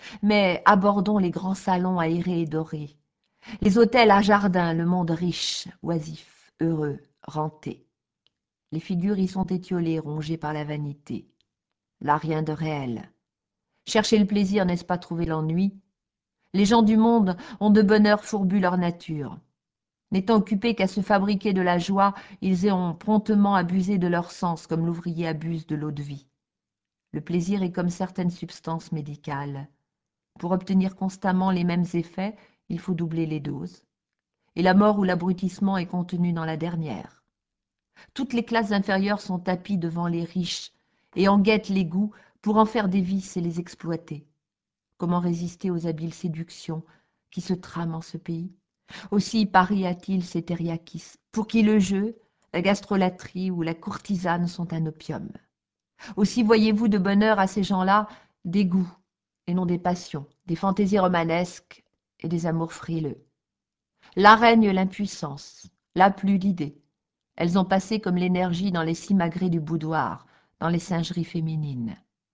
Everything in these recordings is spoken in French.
Mais abordons les grands salons aérés et dorés, les hôtels à jardins, le monde riche, oisif, heureux, renté. Les figures y sont étiolées, rongées par la vanité. Là, rien de réel. Chercher le plaisir, n'est-ce pas trouver l'ennui? Les gens du monde ont de bonne heure fourbu leur nature. N'étant occupés qu'à se fabriquer de la joie, ils ont promptement abusé de leur sens, comme l'ouvrier abuse de l'eau-de-vie. Le plaisir est comme certaines substances médicales. Pour obtenir constamment les mêmes effets, il faut doubler les doses. Et la mort ou l'abrutissement est contenu dans la dernière. Toutes les classes inférieures sont tapies devant les riches et en guettent les goûts pour en faire des vices et les exploiter. Comment résister aux habiles séductions qui se trament en ce pays? Aussi Paris a-t-il ses thériakis, pour qui le jeu, la gastrolatrie ou la courtisane sont un opium. Aussi voyez-vous de bonne heure à ces gens-là des goûts et non des passions, des fantaisies romanesques et des amours frileux. Là règne l'impuissance, là plus d'idées. Elles ont passé comme l'énergie dans les simagrées du boudoir, dans les singeries féminines.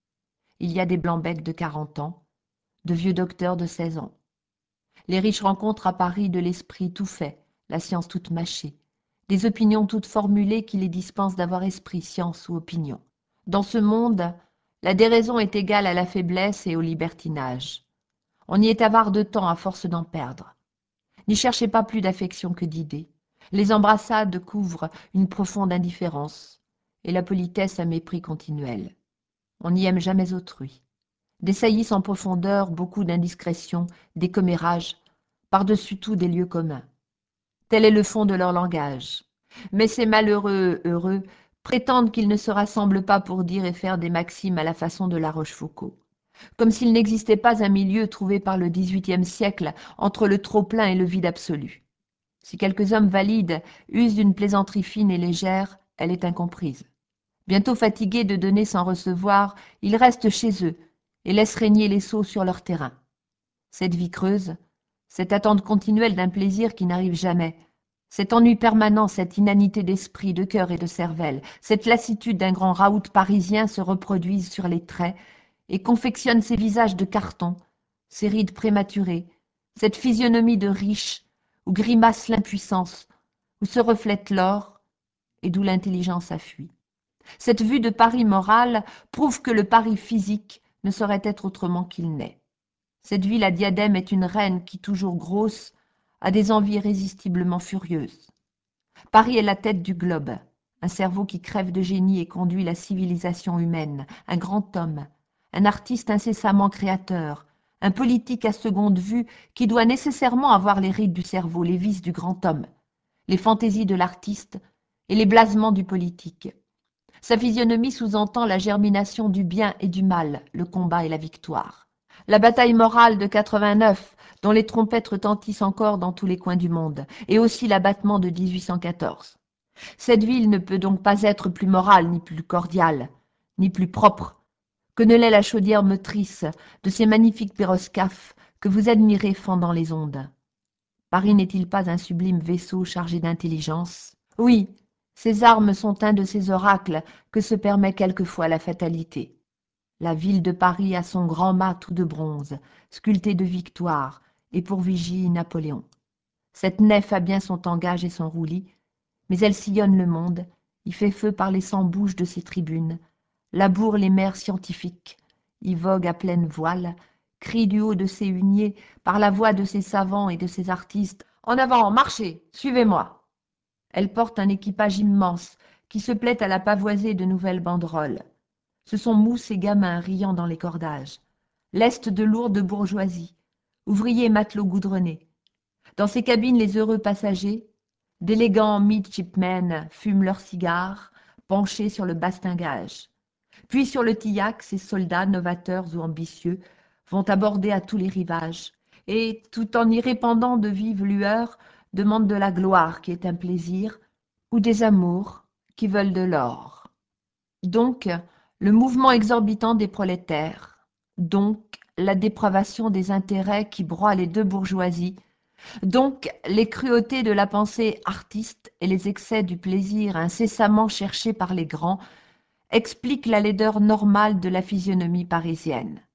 Il y a des blancs-becs de 40 ans, de vieux docteurs de 16 ans. Les riches rencontrent à Paris de l'esprit tout fait, la science toute mâchée, des opinions toutes formulées qui les dispensent d'avoir esprit, science ou opinion. Dans ce monde, la déraison est égale à la faiblesse et au libertinage. On y est avare de temps à force d'en perdre. N'y cherchez pas plus d'affection que d'idées. Les embrassades couvrent une profonde indifférence, et la politesse un mépris continuel. On n'y aime jamais autrui. Dessaillissent en profondeur beaucoup d'indiscrétions, des commérages, par-dessus tout des lieux communs. Tel est le fond de leur langage. Mais ces malheureux heureux prétendent qu'ils ne se rassemblent pas pour dire et faire des maximes à la façon de La Rochefoucauld, comme s'il n'existait pas un milieu trouvé par le XVIIIe siècle entre le trop-plein et le vide absolu. Si quelques hommes valides usent d'une plaisanterie fine et légère, elle est incomprise. Bientôt fatigués de donner sans recevoir, ils restent chez eux et laissent régner les sots sur leur terrain. Cette vie creuse, cette attente continuelle d'un plaisir qui n'arrive jamais, cet ennui permanent, cette inanité d'esprit, de cœur et de cervelle, cette lassitude d'un grand raout parisien se reproduisent sur les traits et confectionnent ces visages de carton, ces rides prématurées, cette physionomie de riche où grimace l'impuissance, où se reflète l'or et d'où l'intelligence a fui. Cette vue de Paris moral prouve que le Paris physique ne saurait être autrement qu'il n'est. Cette ville à diadème est une reine qui, toujours grosse, a des envies irrésistiblement furieuses. Paris est la tête du globe, un cerveau qui crève de génie et conduit la civilisation humaine, un grand homme, un artiste incessamment créateur, un politique à seconde vue qui doit nécessairement avoir les rides du cerveau, les vices du grand homme, les fantaisies de l'artiste et les blasements du politique. Sa physionomie sous-entend la germination du bien et du mal, le combat et la victoire. La bataille morale de 89, dont les trompettes retentissent encore dans tous les coins du monde, et aussi l'abattement de 1814. Cette ville ne peut donc pas être plus morale, ni plus cordiale, ni plus propre, que ne l'est la chaudière motrice de ces magnifiques pyroscaphes que vous admirez fendant les ondes. Paris n'est-il pas un sublime vaisseau chargé d'intelligence? Oui, ces armes sont un de ces oracles que se permet quelquefois la fatalité. La ville de Paris a son grand mât tout de bronze, sculpté de victoires, et pour vigie Napoléon. Cette nef a bien son tangage et son roulis, mais elle sillonne le monde, y fait feu par les 100 bouches de ses tribunes, laboure les mers scientifiques, y vogue à pleine voile, crie du haut de ses huniers, par la voix de ses savants et de ses artistes, « En avant, marchez, suivez-moi !» Elle porte un équipage immense qui se plaît à la pavoiser de nouvelles banderoles. Ce sont mousses et gamins riant dans les cordages, lest de lourdes bourgeoisies, ouvriers et matelots goudronnés. Dans ces cabines, les heureux passagers, d'élégants midshipmen fument leurs cigares, penchés sur le bastingage. Puis sur le tillac, ces soldats, novateurs ou ambitieux, vont aborder à tous les rivages, et, tout en y répandant de vives lueurs, demandent de la gloire qui est un plaisir, ou des amours qui veulent de l'or. Donc, le mouvement exorbitant des prolétaires, donc la dépravation des intérêts qui broient les deux bourgeoisies, donc les cruautés de la pensée artiste et les excès du plaisir incessamment cherchés par les grands expliquent la laideur normale de la physionomie parisienne.